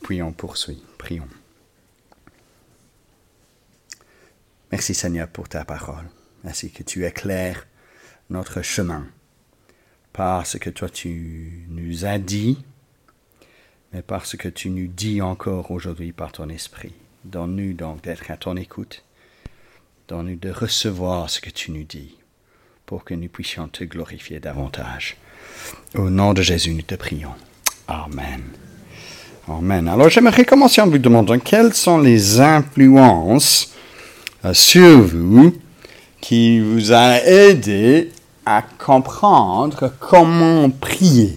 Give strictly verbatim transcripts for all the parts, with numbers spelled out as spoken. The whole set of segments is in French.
puis on poursuit. Prions. Merci Seigneur pour ta parole. Merci que tu éclaires notre chemin par ce que toi tu nous as dit, mais par ce que tu nous dis encore aujourd'hui par ton esprit. Donne-nous donc d'être à ton écoute. Donne-nous de recevoir ce que tu nous dis pour que nous puissions te glorifier davantage. Au nom de Jésus, nous te prions. Amen. Amen. Alors, j'aimerais commencer en vous demandant quelles sont les influences euh, sur vous qui vous a aidé à comprendre comment prier.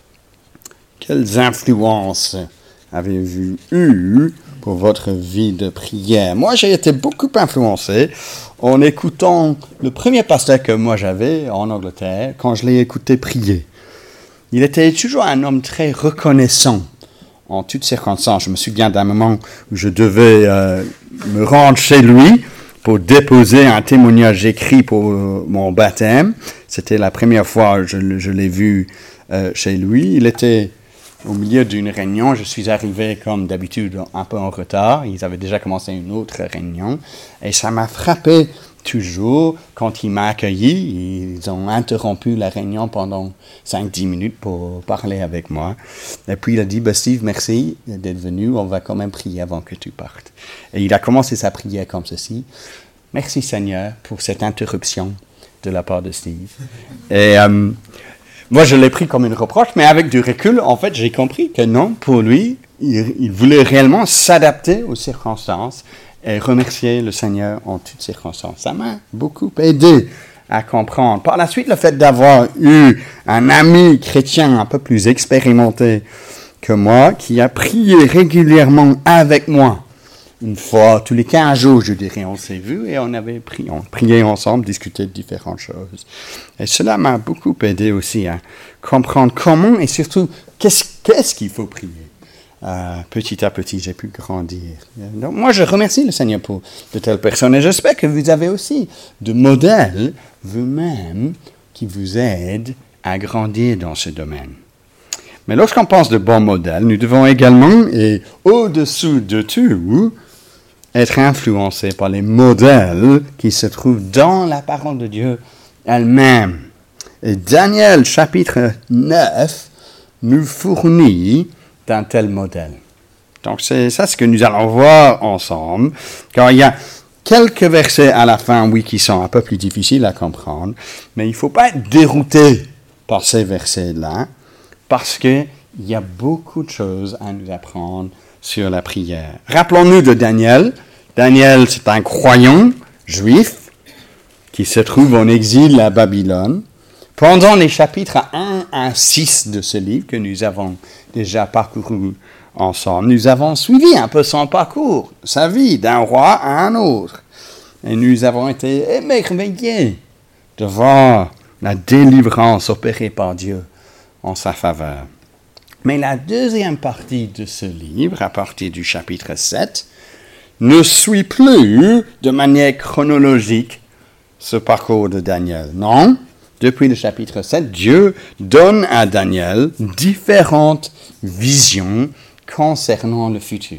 Quelles influences avez-vous eues pour votre vie de prière? Moi, j'ai été beaucoup influencé en écoutant le premier pasteur que moi j'avais en Angleterre, quand je l'ai écouté prier. Il était toujours un homme très reconnaissant en toutes circonstances. Je me souviens d'un moment où je devais euh, me rendre chez lui pour déposer un témoignage écrit pour euh, mon baptême. C'était la première fois que je, je l'ai vu euh, chez lui. Il était au milieu d'une réunion. Je suis arrivé comme d'habitude un peu en retard. Ils avaient déjà commencé une autre réunion. Et ça m'a frappé toujours quand il m'a accueilli. Ils ont interrompu la réunion pendant cinq à dix minutes pour parler avec moi. Et puis il a dit, bah, Steve, merci d'être venu. On va quand même prier avant que tu partes. Et il a commencé sa prière comme ceci. Merci Seigneur pour cette interruption de la part de Steve. Et euh, moi, je l'ai pris comme une reproche, mais avec du recul, en fait, j'ai compris que non, pour lui, il, il voulait réellement s'adapter aux circonstances et remercier le Seigneur en toutes circonstances. Ça m'a beaucoup aidé à comprendre. Par la suite, le fait d'avoir eu un ami chrétien un peu plus expérimenté que moi, qui a prié régulièrement avec moi, une fois tous les quinze jours, je dirais, on s'est vus et on avait prié, on priait ensemble, discuté de différentes choses. Et cela m'a beaucoup aidé aussi à comprendre comment et surtout qu'est-ce, qu'est-ce qu'il faut prier. Euh, petit à petit, j'ai pu grandir. Donc, moi, je remercie le Seigneur pour de telles personnes et j'espère que vous avez aussi de modèles vous-même qui vous aident à grandir dans ce domaine. Mais lorsqu'on pense de bons modèles, nous devons également, et au-dessous de tout, être influencés par les modèles qui se trouvent dans la parole de Dieu elle-même. Et Daniel, chapitre neuf, nous fournit d'un tel modèle. Donc c'est ça ce que nous allons voir ensemble, car il y a quelques versets à la fin, oui, qui sont un peu plus difficiles à comprendre, mais il ne faut pas être dérouté par ces versets-là, parce qu'il y a beaucoup de choses à nous apprendre sur la prière. Rappelons-nous de Daniel. Daniel, c'est un croyant juif qui se trouve en exil à Babylone. Pendant les chapitres un à six de ce livre que nous avons déjà parcouru ensemble, nous avons suivi un peu son parcours, sa vie d'un roi à un autre. Et nous avons été émerveillés de voir la délivrance opérée par Dieu en sa faveur. Mais la deuxième partie de ce livre, à partir du chapitre sept, ne suit plus de manière chronologique ce parcours de Daniel. Non, depuis le chapitre sept, Dieu donne à Daniel différentes visions concernant le futur.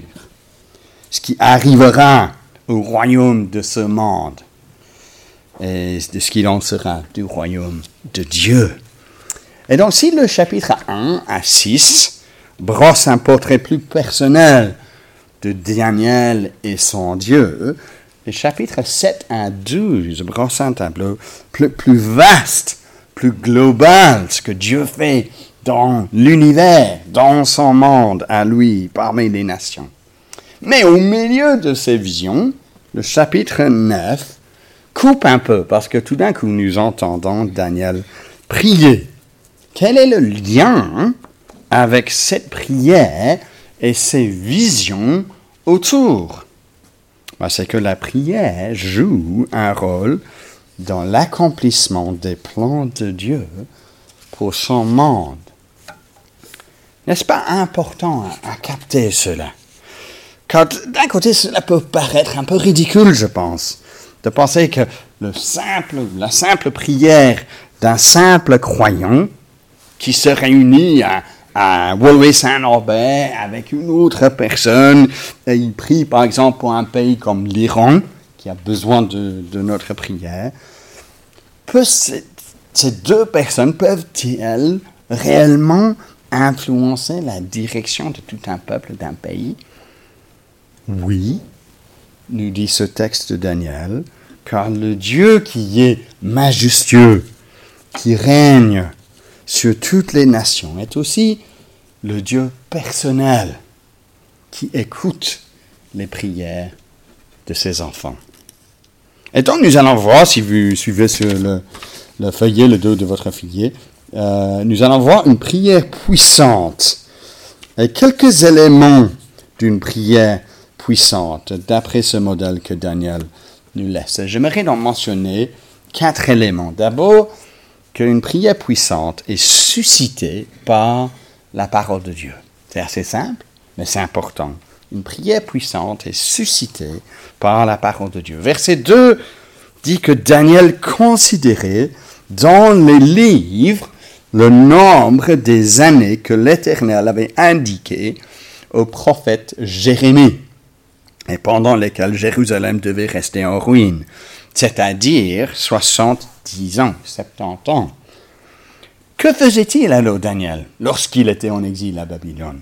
Ce qui arrivera au royaume de ce monde et de ce qu'il en sera du royaume de Dieu. Et donc, si le chapitre un à six brosse un portrait plus personnel de Daniel et son Dieu, les chapitres sept à douze brossent un tableau plus, plus vaste, plus global, ce que Dieu fait dans l'univers, dans son monde, à lui, parmi les nations. Mais au milieu de ces visions, le chapitre neuf coupe un peu, parce que tout d'un coup, nous entendons Daniel prier. Quel est le lien avec cette prière et ces visions autour? Ben, c'est que la prière joue un rôle dans l'accomplissement des plans de Dieu pour son monde. N'est-ce pas important à, à capter cela? Car d'un côté, cela peut paraître un peu ridicule, je pense, de penser que le simple, la simple prière d'un simple croyant qui se réunit à à Woluwe-Saint-Norbert avec une autre personne, et il prie par exemple pour un pays comme l'Iran, qui a besoin de, de notre prière, peut ces, ces deux personnes peuvent-elles réellement influencer la direction de tout un peuple, d'un pays? Oui, nous dit ce texte de Daniel, car le Dieu qui est majestueux, qui règne sur toutes les nations, est aussi le Dieu personnel qui écoute les prières de ses enfants. Et donc nous allons voir, si vous suivez sur le, le feuillet, le dos de votre feuillet, euh, nous allons voir une prière puissante et quelques éléments d'une prière puissante d'après ce modèle que Daniel nous laisse. J'aimerais donc mentionner quatre éléments. D'abord, qu'une prière puissante est suscitée par la parole de Dieu. C'est assez simple, mais c'est important. Une prière puissante est suscitée par la parole de Dieu. Verset deux dit que Daniel considérait dans les livres le nombre des années que l'Éternel avait indiqué au prophète Jérémie, et pendant lesquelles Jérusalem devait rester en ruine, c'est-à-dire soixante-dix ans, soixante-dix ans. Que faisait-il alors Daniel lorsqu'il était en exil à Babylone?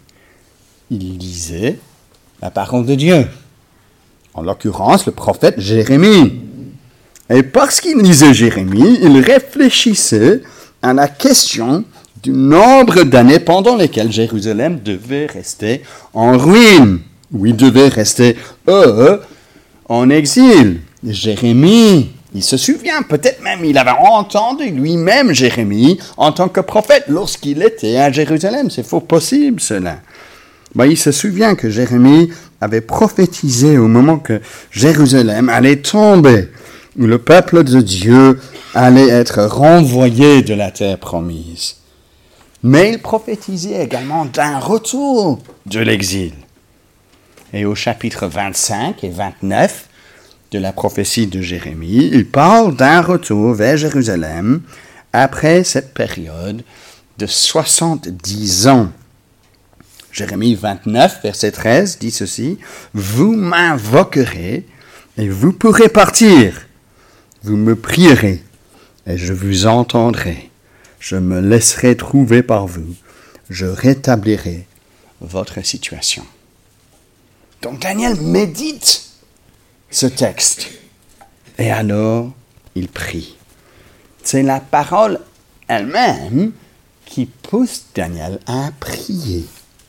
Il lisait la parole de Dieu, en l'occurrence le prophète Jérémie. Et parce qu'il lisait Jérémie, il réfléchissait à la question du nombre d'années pendant lesquelles Jérusalem devait rester en ruine, où il devait rester, eux, en exil. Jérémie, il se souvient, peut-être même il avait entendu lui-même Jérémie en tant que prophète lorsqu'il était à Jérusalem. C'est fort possible cela. Ben, il se souvient que Jérémie avait prophétisé au moment que Jérusalem allait tomber, où le peuple de Dieu allait être renvoyé de la terre promise. Mais il prophétisait également d'un retour de l'exil. Et au chapitre vingt-cinq et vingt-neuf de la prophétie de Jérémie, il parle d'un retour vers Jérusalem après cette période de soixante-dix ans. Jérémie vingt-neuf, verset treize, dit ceci: « Vous m'invoquerez et vous pourrez partir. Vous me prierez et je vous entendrai. Je me laisserai trouver par vous. Je rétablirai votre situation. » Donc Daniel médite ce texte. Et alors, il prie. C'est la parole elle-même qui pousse Daniel à prier.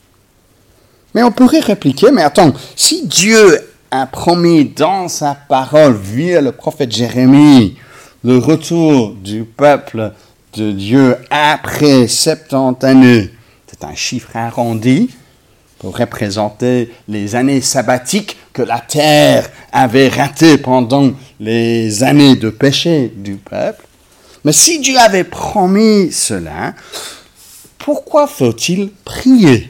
Mais on pourrait répliquer, mais attends, si Dieu a promis dans sa parole, via le prophète Jérémie, le retour du peuple de Dieu après soixante-dix années, c'est un chiffre arrondi pour représenter les années sabbatiques que la terre avait ratées pendant les années de péché du peuple. Mais si Dieu avait promis cela, pourquoi faut-il prier?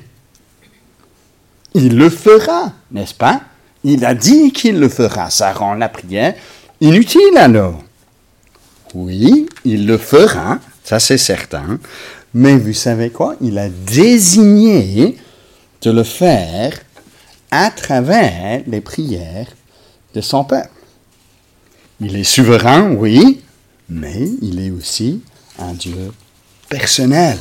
Il le fera, n'est-ce pas? Il a dit qu'il le fera. Ça rend la prière inutile alors. Oui, il le fera, ça c'est certain. Mais vous savez quoi? Il a désigné de le faire à travers les prières de son peuple. Il est souverain, oui, mais il est aussi un Dieu personnel.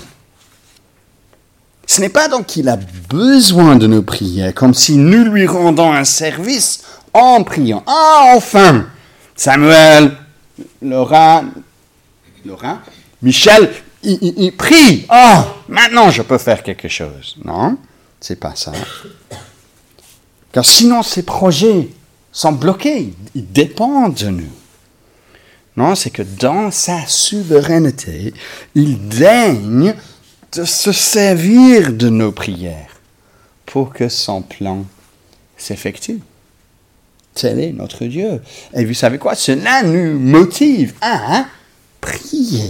Ce n'est pas donc qu'il a besoin de nos prières, comme si nous lui rendons un service en priant. Ah, enfin, Samuel, Laura, Laura, Michel, il, il, il prie. Ah, oh, maintenant je peux faire quelque chose. Non, c'est pas ça. Car sinon ces projets sont bloqués, ils dépendent de nous. Non, c'est que dans sa souveraineté, il daigne de se servir de nos prières pour que son plan s'effectue. Tel est notre Dieu. Et vous savez quoi? Cela nous motive à prier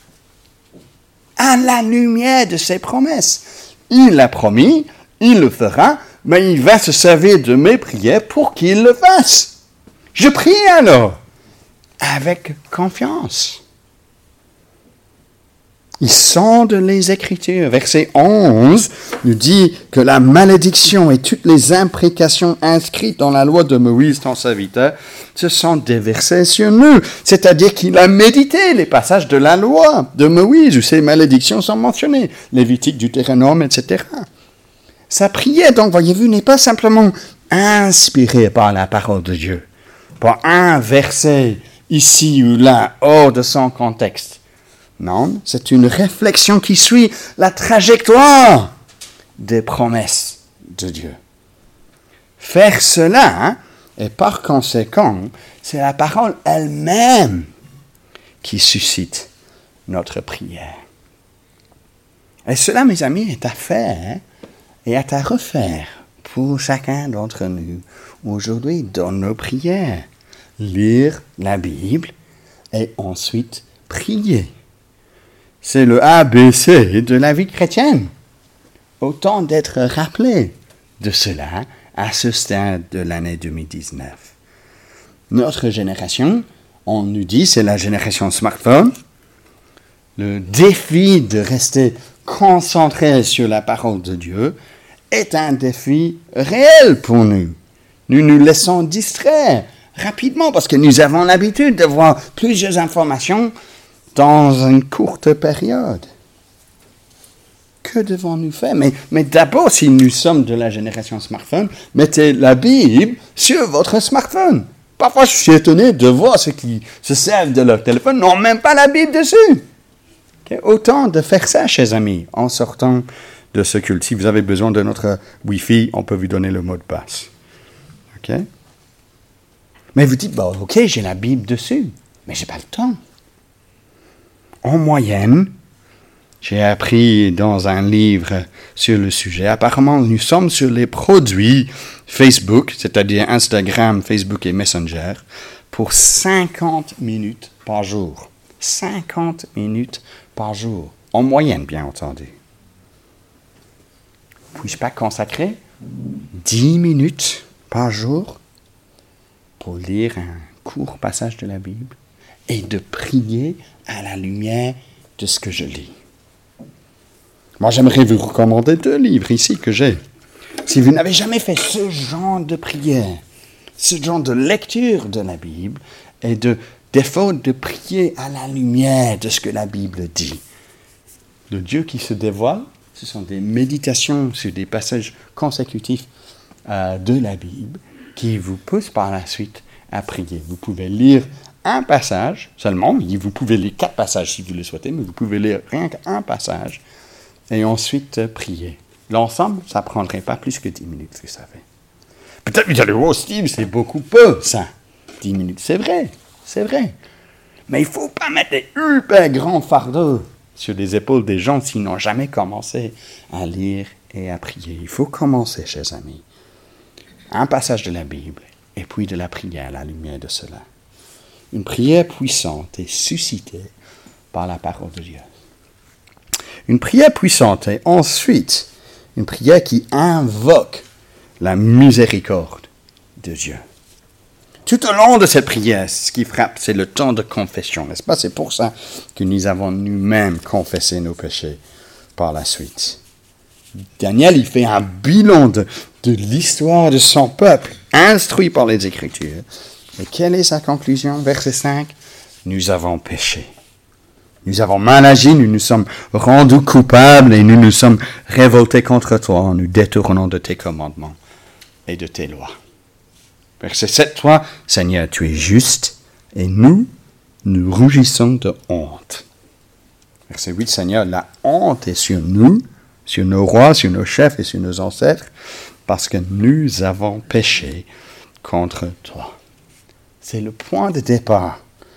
à la lumière de ses promesses. Il l'a promis, il le fera, mais il va se servir de mes prières pour qu'il le fasse. Je prie alors avec confiance. Ils sondent les Écritures. Verset onze nous dit que la malédiction et toutes les imprécations inscrites dans la loi de Moïse, ton serviteur, ce sont des versets sur nous. C'est-à-dire qu'il a médité les passages de la loi de Moïse où ces malédictions sont mentionnées. Lévitique, Deutéronome, et cetera. Sa prière, donc, voyez-vous, n'est pas simplement inspirée par la parole de Dieu, par un verset ici ou là, hors de son contexte. Non, c'est une réflexion qui suit la trajectoire des promesses de Dieu. Faire cela, hein, et par conséquent, c'est la parole elle-même qui suscite notre prière. Et cela, mes amis, est à faire et est à refaire pour chacun d'entre nous aujourd'hui dans nos prières. Lire la Bible et ensuite prier. C'est le A B C de la vie chrétienne. Autant d'être rappelé de cela à ce stade de l'année deux mille dix-neuf. Notre génération, on nous dit, c'est la génération smartphone. Le défi de rester concentré sur la parole de Dieu est un défi réel pour nous. Nous nous laissons distraire rapidement parce que nous avons l'habitude de voir plusieurs informations dans une courte période. Que devons-nous faire? Mais, mais d'abord, si nous sommes de la génération smartphone, mettez la Bible sur votre smartphone. Parfois, je suis étonné de voir ceux qui se servent de leur téléphone n'ont même pas la Bible dessus. Okay? Autant de faire ça, chers amis, en sortant de ce culte. Si vous avez besoin de notre Wi-Fi, on peut vous donner le mot de passe. OK? Mais vous dites, bon, OK, j'ai la Bible dessus, mais j'ai pas le temps. En moyenne, j'ai appris dans un livre sur le sujet, apparemment nous sommes sur les produits Facebook, c'est-à-dire Instagram, Facebook et Messenger, pour cinquante minutes par jour. cinquante minutes par jour. En moyenne, bien entendu. Puis-je pas consacrer dix minutes par jour pour lire un court passage de la Bible et de prier à la lumière de ce que je lis? Moi, j'aimerais vous recommander deux livres ici que j'ai. Si vous n'avez jamais fait ce genre de prière, ce genre de lecture de la Bible et de, d'effort de prier à la lumière de ce que la Bible dit, le Dieu qui se dévoile, ce sont des méditations sur des passages consécutifs euh, de la Bible qui vous poussent par la suite à prier. Vous pouvez lire un passage seulement, vous pouvez lire quatre passages si vous le souhaitez, mais vous pouvez lire rien qu'un passage et ensuite euh, prier. L'ensemble, ça ne prendrait pas plus que dix minutes, vous savez. Peut-être que vous allez, oh Steve, c'est beaucoup peu, ça. dix minutes, c'est vrai, c'est vrai. Mais il ne faut pas mettre des hyper grands fardeaux sur les épaules des gens s'ils n'ont jamais commencé à lire et à prier. Il faut commencer, chers amis. Un passage de la Bible et puis de la prière à la lumière de cela. Une prière puissante et suscitée par la parole de Dieu. Une prière puissante et ensuite une prière qui invoque la miséricorde de Dieu. Tout au long de cette prière, ce qui frappe, c'est le temps de confession, n'est-ce pas? C'est pour ça que nous avons nous-mêmes confessé nos péchés par la suite. Daniel, il fait un bilan de, de l'histoire de son peuple, instruit par les Écritures. Et quelle est sa conclusion? Verset cinq. Nous avons péché. Nous avons mal agi, nous nous sommes rendus coupables et nous nous sommes révoltés contre toi en nous détournant de tes commandements et de tes lois. Verset sept, toi, Seigneur, tu es juste et nous, nous rougissons de honte. Verset huit, Seigneur, la honte est sur nous, sur nos rois, sur nos chefs et sur nos ancêtres, parce que nous avons péché contre toi. C'est le point de départ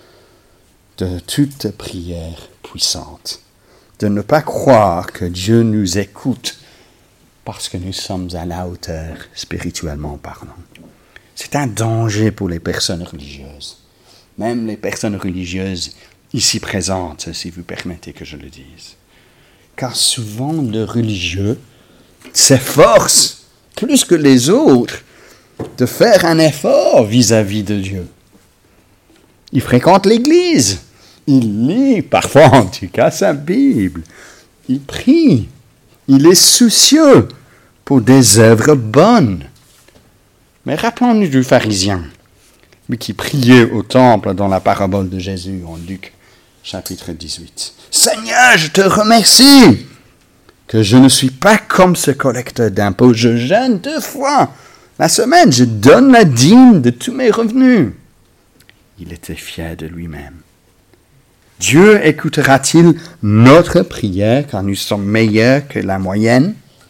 de toute prière puissante. De ne pas croire que Dieu nous écoute parce que nous sommes à la hauteur spirituellement parlant. C'est un danger pour les personnes religieuses. Même les personnes religieuses ici présentes, si vous permettez que je le dise. Car souvent, le religieux s'efforce, plus que les autres, de faire un effort vis-à-vis de Dieu. Il fréquente l'église. Il lit parfois en tout cas sa Bible. Il prie. Il est soucieux pour des œuvres bonnes. Mais rappelons-nous du pharisien, lui qui priait au temple dans la parabole de Jésus en Luc chapitre dix-huit. « Seigneur, je te remercie que je ne suis pas comme ce collecteur d'impôts. Je jeûne deux fois la semaine. Je donne la dîme de tous mes revenus. » Il était fier de lui-même. Dieu écoutera-t-il notre prière car nous sommes meilleurs que la moyenne?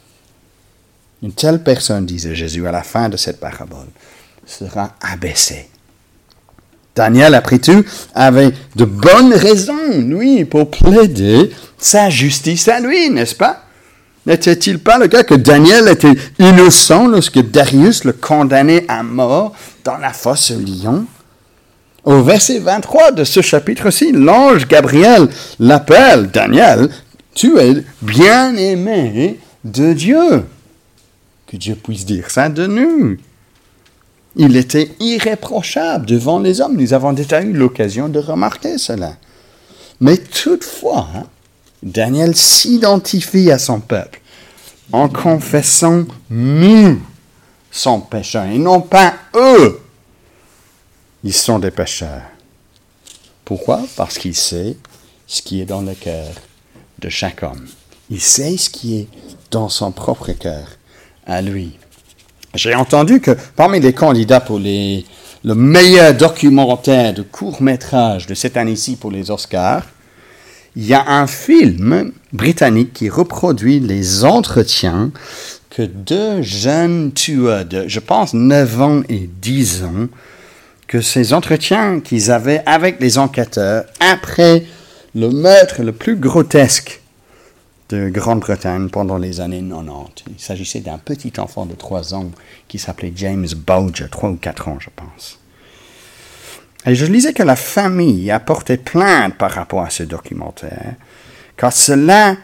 Une telle personne, disait Jésus à la fin de cette parabole, sera abaissée. Daniel, après tout, avait de bonnes raisons, lui, pour plaider sa justice à lui, n'est-ce pas? N'était-il pas le cas que Daniel était innocent lorsque Darius le condamnait à mort dans la fosse au lion? Au verset vingt-trois de ce chapitre-ci, l'ange Gabriel l'appelle, Daniel, tu es bien-aimé de Dieu. Que Dieu puisse dire ça de nous. Il était irréprochable devant les hommes. Nous avons déjà eu l'occasion de remarquer cela. Mais toutefois, hein, Daniel s'identifie à son peuple en confessant nous son péché et non pas eux. Ils sont des pécheurs. Pourquoi? Parce qu'il sait ce qui est dans le cœur de chaque homme. Il sait ce qui est dans son propre cœur à lui. J'ai entendu que parmi les candidats pour les, le meilleur documentaire de court-métrage de cette année-ci pour les Oscars, il y a un film britannique qui reproduit les entretiens que deux jeunes tueurs de, je pense, neuf ans et dix ans, que ces entretiens qu'ils avaient avec les enquêteurs après le meurtre le plus grotesque de Grande-Bretagne pendant les années quatre-vingt-dix. Il s'agissait d'un petit enfant de trois ans qui s'appelait James Bulger, trois ou quatre ans, je pense. Et je lisais que la famille a porté plainte par rapport à ce documentaire, car cela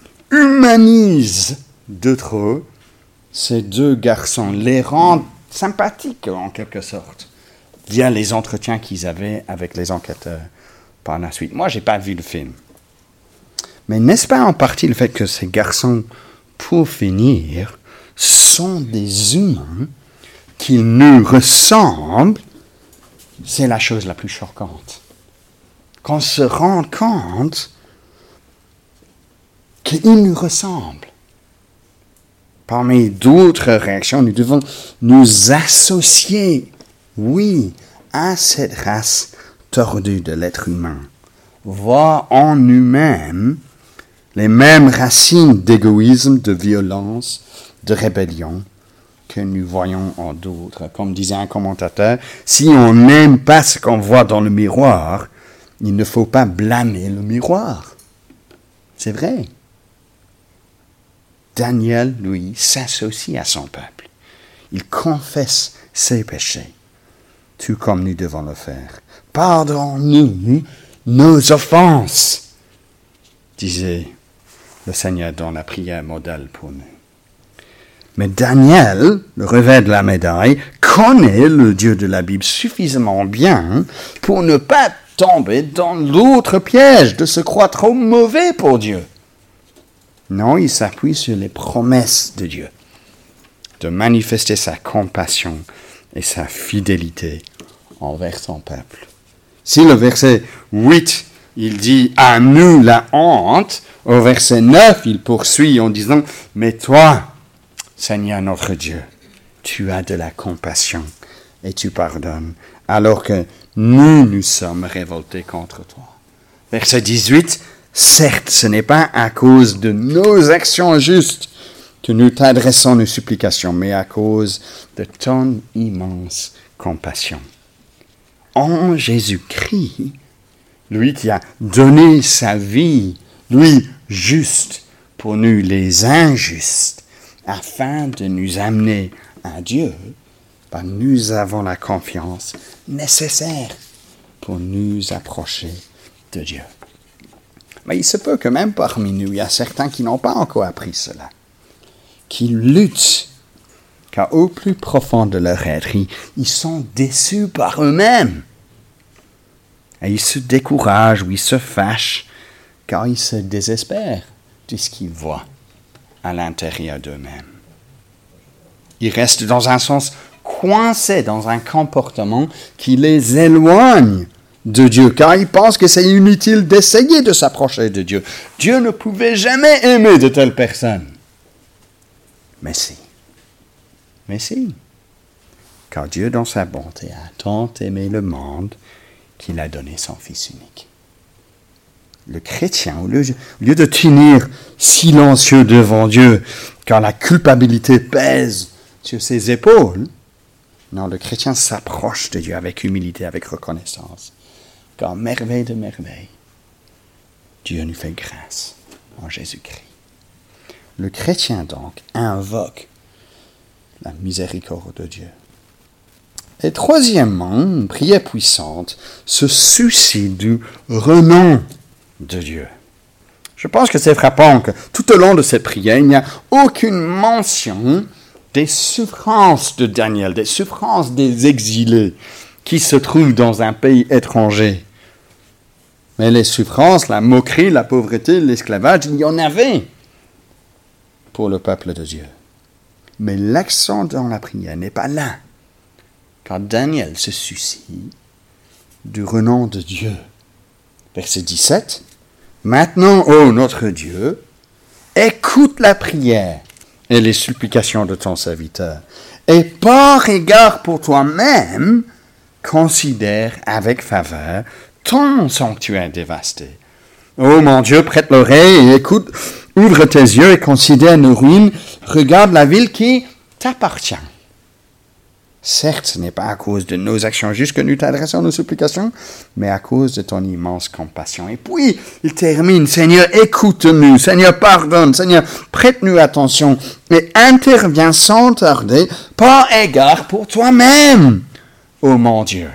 humanise de trop ces deux garçons, les rend sympathiques en quelque sorte, via les entretiens qu'ils avaient avec les enquêteurs par la suite. Moi, je n'ai pas vu le film. Mais n'est-ce pas en partie le fait que ces garçons, pour finir, sont des humains, qu'ils nous ressemblent, c'est la chose la plus choquante. Qu'on se rende compte qu'ils nous ressemblent. Parmi d'autres réactions, nous devons nous associer, oui, à cette race tordue de l'être humain. Voir en nous-mêmes les mêmes racines d'égoïsme, de violence, de rébellion que nous voyons en d'autres. Comme disait un commentateur, si on n'aime pas ce qu'on voit dans le miroir, il ne faut pas blâmer le miroir. C'est vrai. Daniel, lui, s'associe à son peuple. Il confesse ses péchés, tout comme nous devons le faire. Pardonne-nous nos offenses, disait le Seigneur dans la prière modèle pour nous. Mais Daniel, le revers de la médaille, connaît le Dieu de la Bible suffisamment bien pour ne pas tomber dans l'autre piège de se croire trop mauvais pour Dieu. Non, il s'appuie sur les promesses de Dieu, de manifester sa compassion et sa fidélité envers son peuple. Si le verset huit, il dit « à nous la honte », au verset neuf, il poursuit en disant « mais toi, Seigneur notre Dieu, tu as de la compassion et tu pardonnes, alors que nous nous sommes révoltés contre toi. » Verset dix-huit, « certes, ce n'est pas à cause de nos actions justes que nous t'adressons nos supplications, mais à cause de ton immense compassion. » En Jésus-Christ, lui qui a donné sa vie, lui juste pour nous les injustes, afin de nous amener à Dieu, ben nous avons la confiance nécessaire pour nous approcher de Dieu. Mais il se peut que même parmi nous, il y a certains qui n'ont pas encore appris cela, qui luttent, car au plus profond de leur être, ils sont déçus par eux-mêmes. Et ils se découragent ou ils se fâchent car ils se désespèrent de ce qu'ils voient à l'intérieur d'eux-mêmes. Ils restent dans un sens coincés dans un comportement qui les éloigne de Dieu, car ils pensent que c'est inutile d'essayer de s'approcher de Dieu. Dieu ne pouvait jamais aimer de telles personnes. Mais si. Mais si. Car Dieu, dans sa bonté, a tant aimé le monde qu'il a donné son Fils unique. Le chrétien, au lieu, au lieu de tenir silencieux devant Dieu, car la culpabilité pèse sur ses épaules, non, le chrétien s'approche de Dieu avec humilité, avec reconnaissance. Car merveille de merveille, Dieu nous fait grâce en Jésus-Christ. Le chrétien, donc, invoque la miséricorde de Dieu. Et troisièmement, une prière puissante se soucie du renom de Dieu. Je pense que c'est frappant que tout au long de cette prière, il n'y a aucune mention des souffrances de Daniel, des souffrances des exilés qui se trouvent dans un pays étranger. Mais les souffrances, la moquerie, la pauvreté, l'esclavage, il y en avait pour le peuple de Dieu. Mais l'accent dans la prière n'est pas là, car Daniel se soucie du renom de Dieu. Verset dix-sept. Maintenant, ô notre Dieu, écoute la prière et les supplications de ton serviteur, et par égard pour toi-même, considère avec faveur ton sanctuaire dévasté. Ô mon Dieu, prête l'oreille et écoute, ouvre tes yeux et considère nos ruines, regarde la ville qui t'appartient. Certes, ce n'est pas à cause de nos actions justes que nous t'adressons nos supplications, mais à cause de ton immense compassion. Et puis, il termine, Seigneur, écoute-nous, Seigneur, pardonne, Seigneur, prête-nous attention et interviens sans tarder par égard pour toi-même, ô mon Dieu.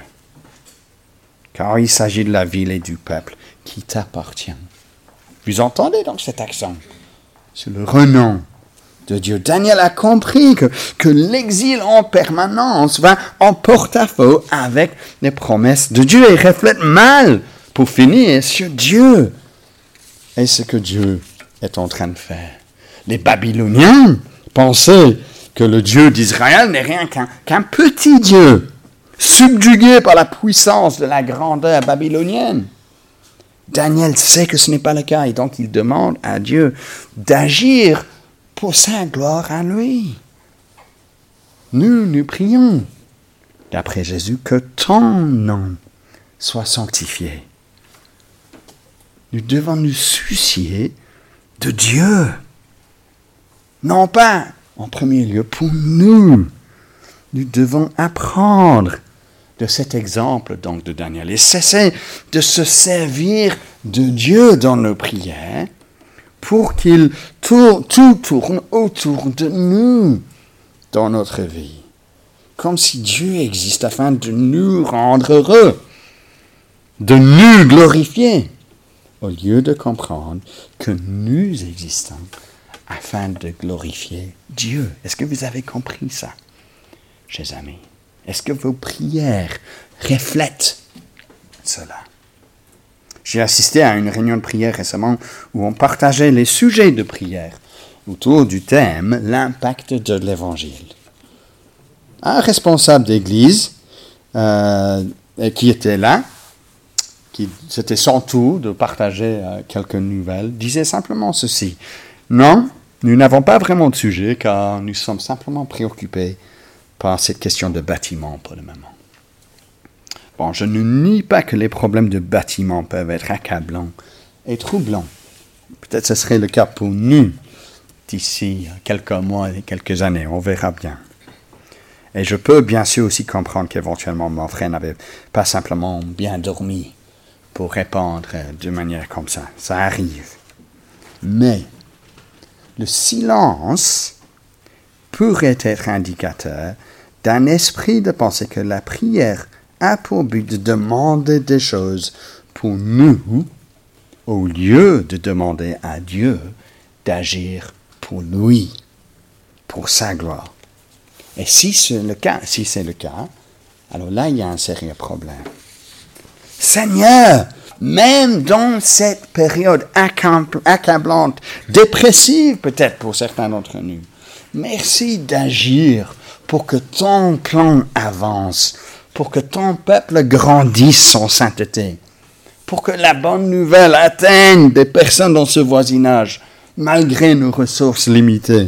Car il s'agit de la ville et du peuple qui t'appartient. Vous entendez donc cet accent? C'est le renom de Dieu. Daniel a compris que, que l'exil en permanence va en porte-à-faux avec les promesses de Dieu et reflète mal, pour finir, sur Dieu et ce que Dieu est en train de faire. Les Babyloniens pensaient que le Dieu d'Israël n'est rien qu'un, qu'un petit Dieu, subjugué par la puissance de la grandeur babylonienne. Daniel sait que ce n'est pas le cas et donc il demande à Dieu d'agir pour sa gloire à lui. Nous, nous prions, d'après Jésus, que ton nom soit sanctifié. Nous devons nous soucier de Dieu. Non pas, en premier lieu, pour nous. Nous devons apprendre de cet exemple donc de Daniel et cesser de se servir de Dieu dans nos prières pour qu'il tourne, tout tourne autour de nous dans notre vie. Comme si Dieu existe afin de nous rendre heureux, de nous glorifier, au lieu de comprendre que nous existons afin de glorifier Dieu. Est-ce que vous avez compris ça, chers amis? Est-ce que vos prières reflètent cela? J'ai assisté à une réunion de prière récemment où on partageait les sujets de prière autour du thème « L'impact de l'Évangile ». Un responsable d'église euh, qui était là, qui c'était son tour de partager euh, quelques nouvelles, disait simplement ceci. « Non, nous n'avons pas vraiment de sujet car nous sommes simplement préoccupés par cette question de bâtiment pour le moment. » Bon, je ne nie pas que les problèmes de bâtiment peuvent être accablants et troublants. Peut-être ce serait le cas pour nous d'ici quelques mois et quelques années, on verra bien. Et je peux bien sûr aussi comprendre qu'éventuellement mon frère n'avait pas simplement bien dormi pour répondre de manière comme ça. Ça arrive. Mais le silence pourrait être indicateur d'un esprit de pensée que la prière a pour but de demander des choses pour nous, au lieu de demander à Dieu d'agir pour lui, pour sa gloire. Et si c'est le cas, si c'est le cas, alors là, il y a un sérieux problème. Seigneur, même dans cette période accablante, dépressive peut-être pour certains d'entre nous, merci d'agir pour que ton plan avance, pour que ton peuple grandisse en sainteté, pour que la bonne nouvelle atteigne des personnes dans ce voisinage, malgré nos ressources limitées.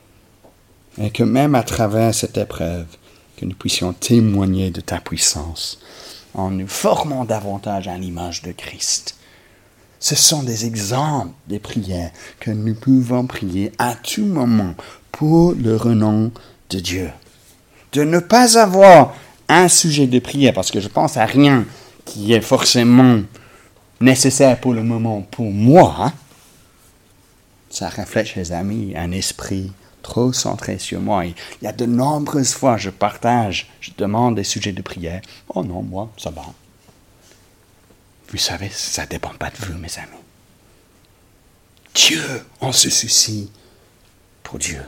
Et que même à travers cette épreuve, que nous puissions témoigner de ta puissance, en nous formant davantage à l'image de Christ. Ce sont des exemples des prières que nous pouvons prier à tout moment pour le renom de Dieu. De ne pas avoir un sujet de prière, parce que je pense à rien qui est forcément nécessaire pour le moment pour moi. Hein? Ça reflète, chers amis, un esprit trop centré sur moi. Il y a de nombreuses fois, je partage, je demande des sujets de prière. Oh non, moi, ça va. Vous savez, ça ne dépend pas de vous, mes amis. Dieu, on se soucie pour Dieu.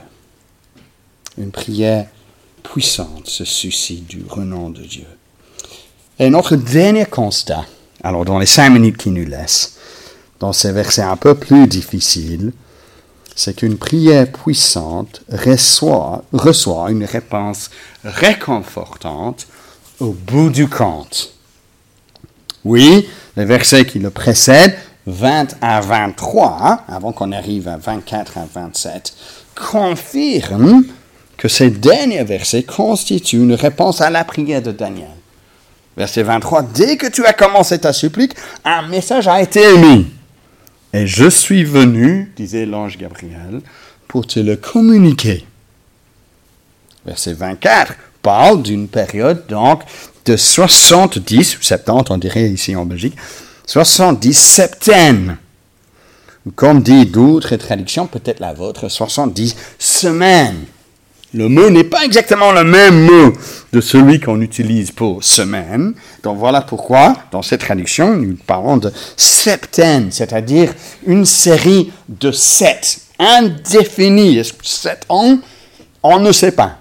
Une prière puissante se soucie du renom de Dieu. Et notre dernier constat, alors dans les cinq minutes qui nous laissent, dans ces versets un peu plus difficiles, c'est qu'une prière puissante reçoit, reçoit une réponse réconfortante au bout du compte. Oui, les versets qui le précèdent, vingt à vingt-trois, avant qu'on arrive à vingt-quatre à vingt-sept, confirment que ces derniers versets constituent une réponse à la prière de Daniel. Verset vingt-trois, « Dès que tu as commencé ta supplique, un message a été émis. Et je suis venu, disait l'ange Gabriel, pour te le communiquer. » Verset vingt-quatre parle d'une période donc de soixante-dix, ou soixante-dix, on dirait ici en Belgique, soixante-dix septaines. Comme dit d'autres traductions, peut-être la vôtre, soixante-dix semaines. Le mot n'est pas exactement le même mot de celui qu'on utilise pour semaine. Donc voilà pourquoi, dans cette traduction, nous parlons de septaines, c'est-à-dire une série de sept, indéfinie. Est-ce que sept ans? On ne sait pas.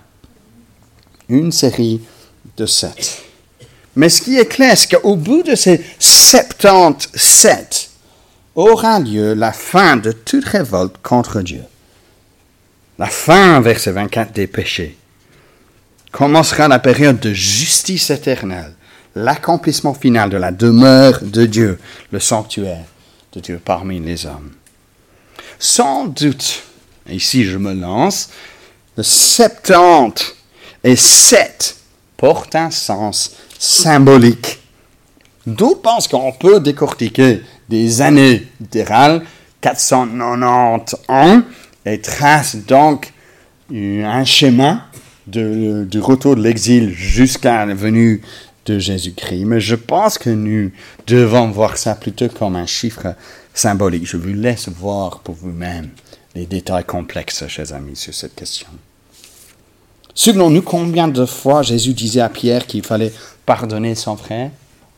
Une série de sept. Mais ce qui est clair, c'est qu'au bout de ces soixante-dix-sept, aura lieu la fin de toute révolte contre Dieu. La fin, verset vingt-quatre, des péchés. Commencera la période de justice éternelle, l'accomplissement final de la demeure de Dieu, le sanctuaire de Dieu parmi les hommes. Sans doute, ici je me lance, le soixante-dix et sept porte un sens symbolique. D'autres pensent qu'on peut décortiquer des années littérales, quatre cent quatre-vingt-dix ans, et trace donc un schéma de, du retour de l'exil jusqu'à la venue de Jésus-Christ. Mais je pense que nous devons voir ça plutôt comme un chiffre symbolique. Je vous laisse voir pour vous-même les détails complexes, chers amis, sur cette question. Souvenons-nous combien de fois Jésus disait à Pierre qu'il fallait pardonner son frère?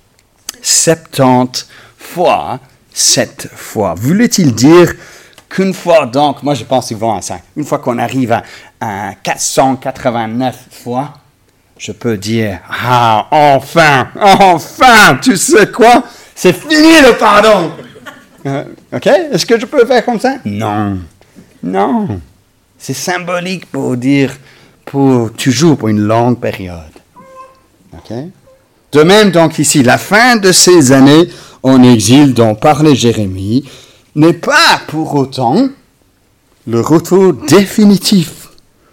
Septante fois, sept fois. Voulait-il dire qu'une fois, donc, moi je pense souvent à ça, une fois qu'on arrive à, à quatre cent quatre-vingt-neuf fois, je peux dire, ah, enfin, enfin, tu sais quoi? C'est fini le pardon! Euh, ok? Est-ce que je peux faire comme ça? Non. Non. C'est symbolique pour dire, pour toujours, pour une longue période. Ok? De même, donc, ici, la fin de ces années en exil dont parlait Jérémie n'est pas pour autant le retour définitif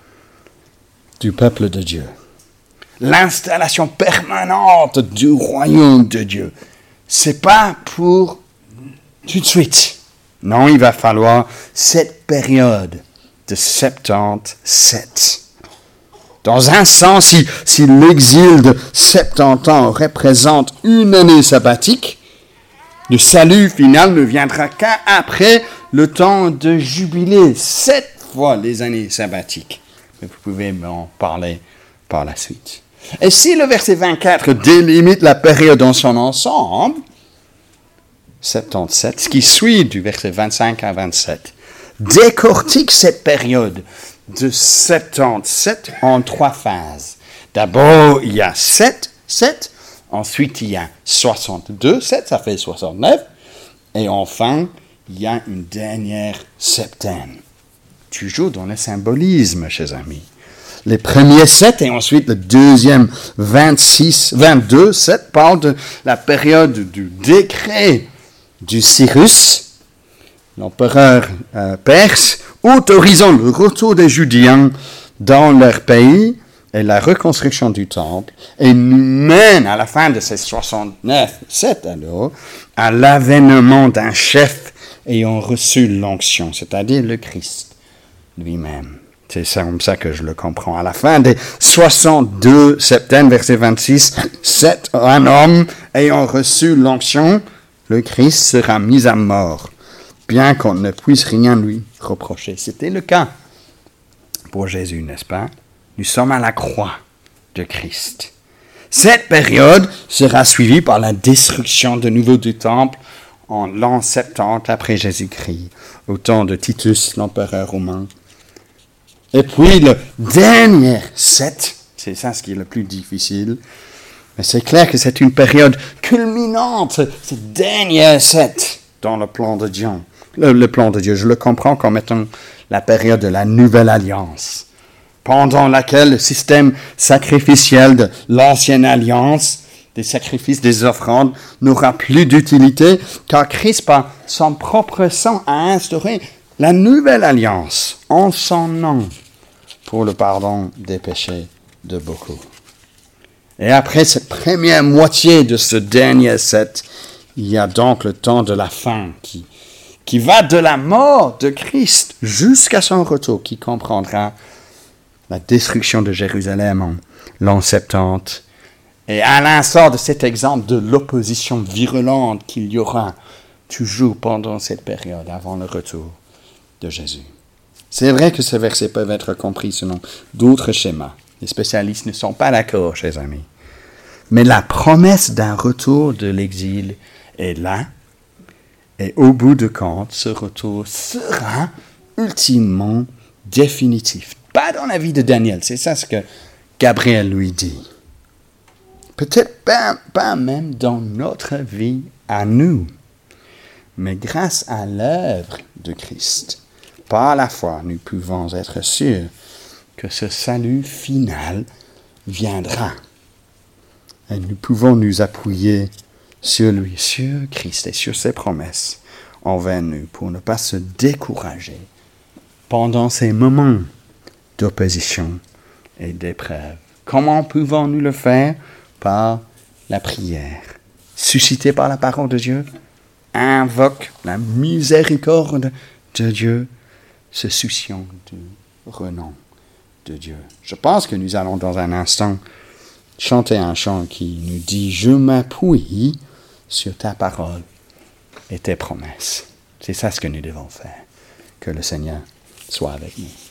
du peuple de Dieu. L'installation permanente du royaume de Dieu. C'est pas pour tout de suite. Non, il va falloir cette période de soixante-dix-sept. Dans un sens, si, si l'exil de soixante-dix ans représente une année sabbatique, le salut final ne viendra qu'après le temps de jubilé, sept fois les années sabbatiques. Mais vous pouvez m'en parler par la suite. Et si le verset vingt-quatre délimite la période dans son ensemble, soixante-dix-sept, ce qui suit du verset vingt-cinq à vingt-sept, décortique cette période de soixante-dix-sept en trois phases. D'abord, il y a sept, sept Ensuite, il y a soixante-deux, sept, ça fait soixante-neuf. Et enfin, il y a une dernière septaine. Toujours dans le symbolisme, chers amis. Les premiers sept et ensuite le deuxième vingt-six, vingt-deux, sept parlent de la période du décret du Cyrus, l'empereur euh, perse, autorisant le retour des Judéens dans leur pays et la reconstruction du temple, et nous mène à la fin de ces soixante-neuf, sept alors, à l'avènement d'un chef ayant reçu l'onction, c'est-à-dire le Christ lui-même. C'est comme ça que je le comprends. À la fin des soixante-deux septaines, verset vingt-six, sept, un homme ayant reçu l'onction, le Christ sera mis à mort, bien qu'on ne puisse rien lui reprocher. C'était le cas pour Jésus, n'est-ce pas? Nous sommes à la croix de Christ. Cette période sera suivie par la destruction de nouveau du temple en l'an soixante-dix après Jésus-Christ, au temps de Titus, l'empereur romain. Et puis le dernier sept, c'est ça ce qui est le plus difficile, mais c'est clair que c'est une période culminante, ce dernier sept dans le plan de Dieu. Le, le plan de Dieu, je le comprends comme étant la période de la nouvelle alliance, pendant laquelle le système sacrificiel de l'ancienne alliance, des sacrifices, des offrandes, n'aura plus d'utilité, car Christ, par son propre sang, a instauré la nouvelle alliance en son nom pour le pardon des péchés de beaucoup. Et après cette première moitié de ce dernier sept, il y a donc le temps de la fin qui, qui va de la mort de Christ jusqu'à son retour, qui comprendra la destruction de Jérusalem en l'an soixante-dix. Et à l'instar de cet exemple de l'opposition virulente qu'il y aura toujours pendant cette période, avant le retour de Jésus. C'est vrai que ces versets peuvent être compris selon d'autres schémas. Les spécialistes ne sont pas d'accord, chers amis. Mais la promesse d'un retour de l'exil est là. Et au bout de compte, ce retour sera ultimement définitif. Pas dans la vie de Daniel, c'est ça ce que Gabriel lui dit. Peut-être pas, pas même dans notre vie à nous. Mais grâce à l'œuvre de Christ, par la foi, nous pouvons être sûrs que ce salut final viendra. Et nous pouvons nous appuyer sur lui, sur Christ et sur ses promesses envers nous pour ne pas se décourager pendant ces moments d'opposition et d'épreuve. Comment pouvons-nous le faire? Par la prière, suscitée par la parole de Dieu. Invoque la miséricorde de Dieu, se souciant du renom de Dieu. Je pense que nous allons dans un instant chanter un chant qui nous dit « Je m'appuie sur ta parole et tes promesses ». C'est ça ce que nous devons faire. Que le Seigneur soit avec nous.